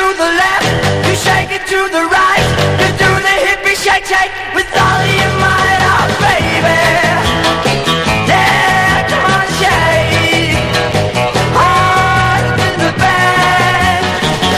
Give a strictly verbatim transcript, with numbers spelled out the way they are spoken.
to the left, you shake it to the right, you do the hippie shake shake with all your